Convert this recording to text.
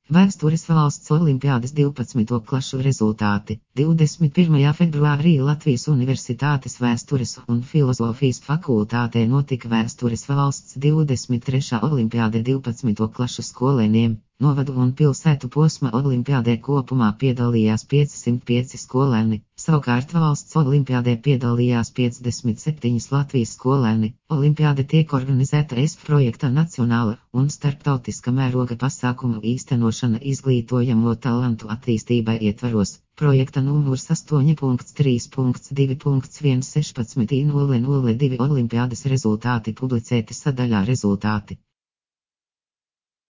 Vēstures valsts olimpiādes 12. klašu rezultāti. 21. februārī Latvijas Universitātes vēstures un filozofijas fakultātē notika Vēstures valsts 23. olimpiāde 12. klašu skolēniem. Novadu un pilsētu posma olimpiādē kopumā piedalījās 505 skolēni, savukārt valsts olimpiādē piedalījās 57 Latvijas skolēni. Olimpiāde tiek organizēta ESP projekta nacionāla un starptautiska mēroga pasākumu īstenošana izglītojamo talantu attīstībai ietvaros. Projekta numurs 8.3.2.116.002 olimpiādes rezultāti publicēti sadaļā rezultāti.